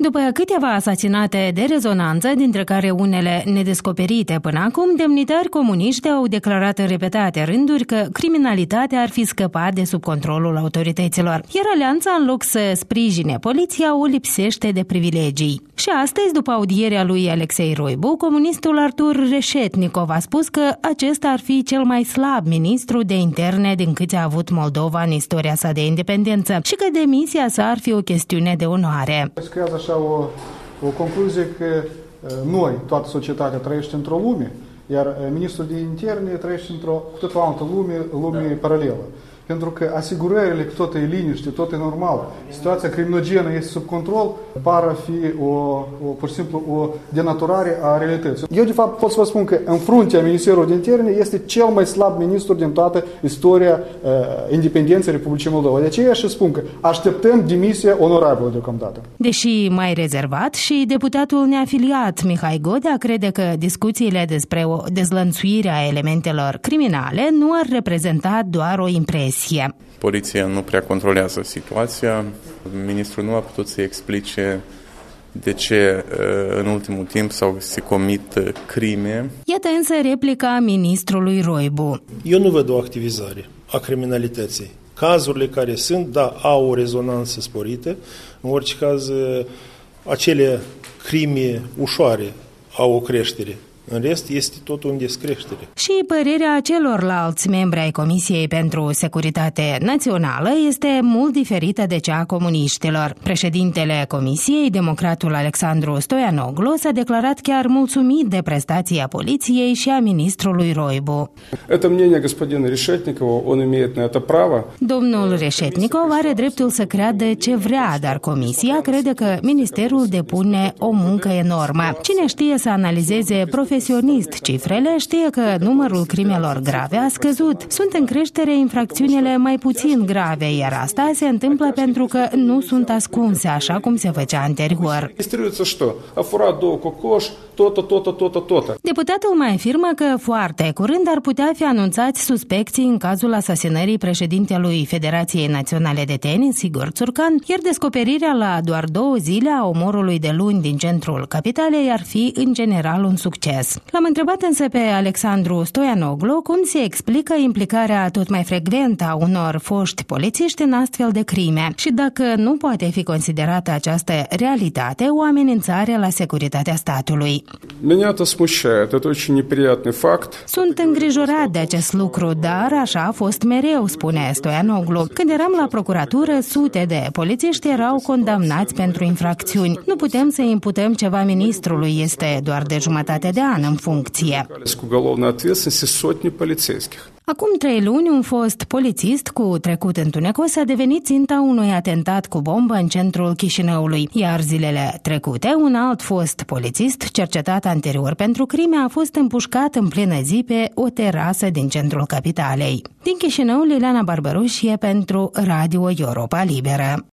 După câteva asasinate de rezonanță, dintre care unele nedescoperite până acum, demnitari comuniști au declarat în repetate rânduri că criminalitatea ar fi scăpat de sub controlul autorităților, iar alianța, în loc să sprijine poliția, o lipsește de privilegii. Și astăzi, după audierea lui Alexei Roibu, comunistul Artur Reșetnikov a spus că acesta ar fi cel mai slab ministru de interne din câți a avut Moldova în istoria sa de independență și că demisia sa ar fi o chestiune de onoare. Creează așa o concluzie că noi, toată societatea, trăiește într-o lume, iar ministrul de interne trăiește într-o cu totul altă lume paralelă. Pentru că asigurările că tot e liniște, tot e normal, situația criminogenă este sub control, pare a fi pur și simplu o denaturare a realității. Eu, de fapt, pot să vă spun că în fruntea Ministerului de Interne este cel mai slab ministru din toată istoria independenței Republicii Moldova. De aceea și spun că așteptăm demisia onorabilă deocamdată. Deși mai rezervat, și deputatul neafiliat Mihai Godea crede că discuțiile despre o dezlănțuire a elementelor criminale nu ar reprezenta doar o impresie. Poliția nu prea controlează situația. Ministrul nu a putut să explice de ce în ultimul timp se comit crime. Iată însă replica ministrului Roibu. Eu nu văd o activizare a criminalității. Cazurile care sunt, da, au o rezonanță sporită. În orice caz, acele crime ușoare au o creștere. În rest, este tot un descreștere. Și părerea celorlalți membri ai Comisiei pentru Securitate Națională este mult diferită de cea a comuniștilor. Președintele Comisiei, democratul Alexandru Stoianoglu, s-a declarat chiar mulțumit de prestația poliției și a ministrului Roibu. Domnul Reșetnikov are dreptul să creadă ce vrea, dar Comisia crede că ministerul depune o muncă enormă. Cine știe să analizeze profesionist cifrele știe că numărul crimelor grave a scăzut. Sunt în creștere infracțiunile mai puțin grave, iar asta se întâmplă pentru că nu sunt ascunse, așa cum se făcea anterior. Deputatul mai afirmă că foarte curând ar putea fi anunțați suspecții în cazul asasinării președintelui Federației Naționale de Tenis, Igor Țurcan, iar descoperirea la doar 2 zile a omorului de luni din centrul capitalei ar fi în general un succes. L-am întrebat însă pe Alexandru Stoianoglu cum se explică implicarea tot mai frecventă a unor foști polițiști în astfel de crime și dacă nu poate fi considerată această realitate o amenințare la securitatea statului. Sunt îngrijorat de acest lucru, dar așa a fost mereu, spune Stoianoglu. Când eram la procuratură, sute de polițiști erau condamnați pentru infracțiuni. Nu putem să imputăm ceva ministrului, este doar de jumătate de an în funcție. Acum 3 luni, un fost polițist cu trecut întunecos a devenit ținta unui atentat cu bombă în centrul Chișinăului, iar zilele trecute, un alt fost polițist, cercetat anterior pentru crime, a fost împușcat în plină zi pe o terasă din centrul capitalei. Din Chișinău, Liliana Barbaroșie pentru Radio Europa Liberă.